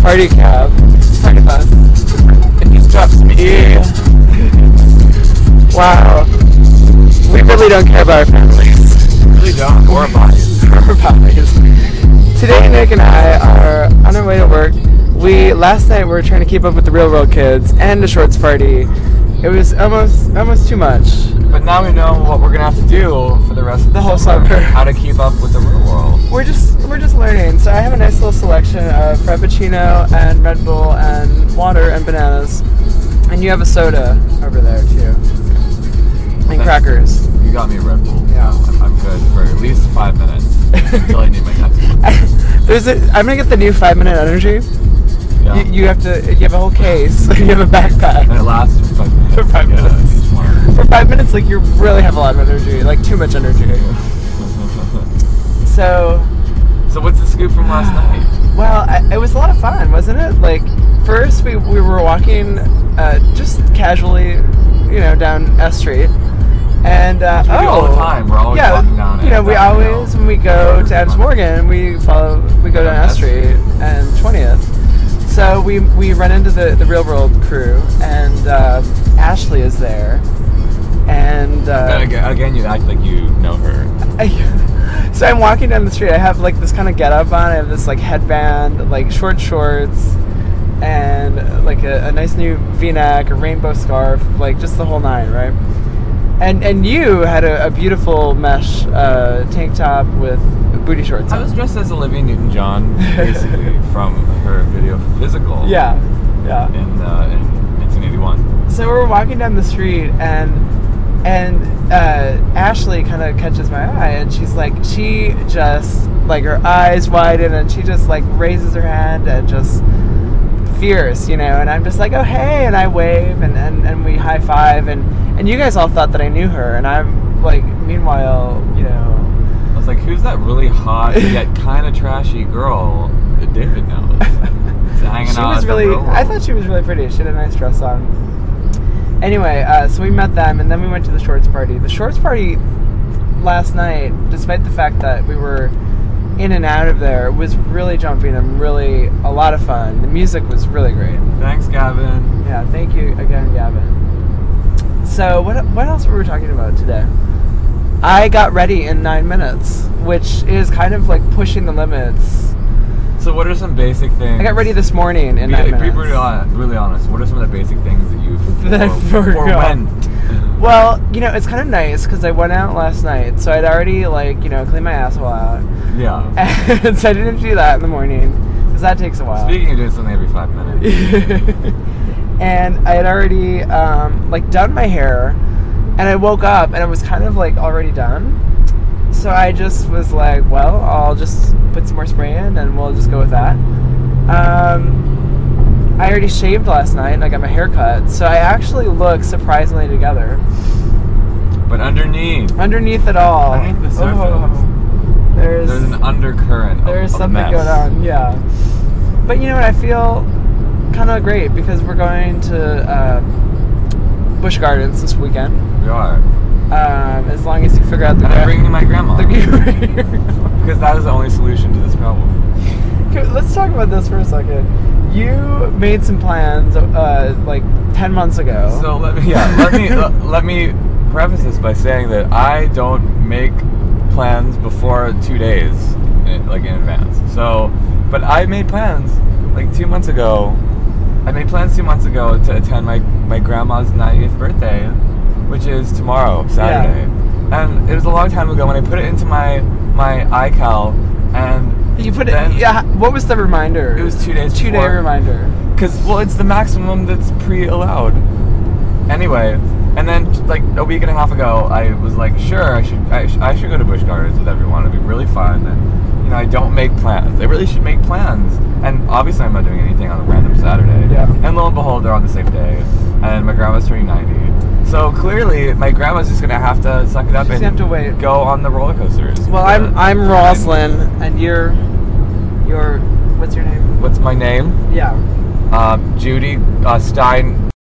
party cab. Party bus. And he stops me. Wow. We really don't care about our families. Really don't. Or bodies. Our bodies. Today, Nick and I are on our way to work. Last night we were trying to keep up with the Real World Kids and the Shorts Party. It was almost too much. But now we know what we're gonna have to do for the rest of The whole summer. How to keep up with the real world. We're just learning. So I have a nice little selection of Frappuccino and Red Bull and water and bananas, and you have a soda over there too, and crackers. You got me a Red Bull. Yeah. I'm good for at least 5 minutes until I need my next one. I'm gonna get the new 5-minute energy. Yeah. You have a whole case. You have a backpack. And it lasts for 5 minutes. For 5 minutes. Each one. For 5 minutes, like you really have a lot of energy, like too much energy. So what's the scoop from last night? Well, it was a lot of fun, wasn't it? Like, first we were walking just casually, down S Street. And, we do all the time. We're always walking down it. We always, when we go to Adams Morgan, we go down S Street and 20th. So we run into the Real World crew, and Ashley is there. And again, you act like you know her. So I'm walking down the street. I have like this kind of get up on. I have this like headband, like short shorts, and like a nice new V-neck, a rainbow scarf, like just the whole nine, right? And you had a beautiful mesh tank top with booty shorts on. I was dressed as Olivia Newton-John, basically, from her video Physical. Yeah. In 1981. So we're walking down the street, and Ashley kind of catches my eye, and she just like her eyes widen, and she just like raises her hand and just fierce, and I'm just like, oh hey, and I wave, and we high five, and you guys all thought that I knew her, and I'm like, meanwhile, I was like, who's that really hot yet kind of trashy girl that David knows? Hanging out at the Real World. I thought she was really pretty. She had a nice dress on. Anyway, so we met them, and then we went to the Shorts Party. The Shorts Party last night, despite the fact that we were in and out of there, was really jumping and really a lot of fun. The music was really great. Thanks, Gavin. Yeah, thank you again, Gavin. So what else were we talking about today? I got ready in 9 minutes, which is kind of like pushing the limits. So what are some basic things? I got ready this morning in 9 minutes. Be really honest. What are some of the basic things that you forwent? Well, it's kind of nice because I went out last night, so I'd already cleaned my asshole out. Yeah. And so I didn't do that in the morning because that takes a while. Speaking of doing something every 5 minutes. And I had already done my hair, and I woke up and it was kind of like already done. So I just was like, well, I'll just put some more spray in and we'll just go with that. I already shaved last night and I got my hair cut, so I actually look surprisingly together. But underneath it all, underneath the surface, there's an undercurrent. There's something mess. going on, yeah. But you know what? I feel kind of great because we're going to Busch Gardens this weekend. We are. As long as you figure out the. And I'm bringing my grandma. Because that is the only solution to this problem. Okay, let's talk about this for a second. You made some plans like 10 months ago. So let me preface this by saying that I don't make plans before 2 days, in advance. So, but I made plans like 2 months ago. I made plans 2 months ago to attend my grandma's 90th birthday, which is tomorrow, Saturday. Yeah. And it was a long time ago when I put it into my iCal, and you put it. Yeah. What was the reminder? It was 2 days. 2 day reminder. Because it's the maximum that's pre-allowed. Anyway, and then like a week and a half ago, I was like, sure, I should go to Busch Gardens with everyone. It'd be really fun. And I don't make plans. I really should make plans. And obviously, I'm not doing anything on a random Saturday. Yeah. And lo and behold, they're on the same day. And my grandma's turning 90. So clearly, my grandma's just gonna have to suck it up and have to wait. Go on the roller coasters. Well, I'm Roslyn, and you're what's your name? What's my name? Yeah. Judy Stein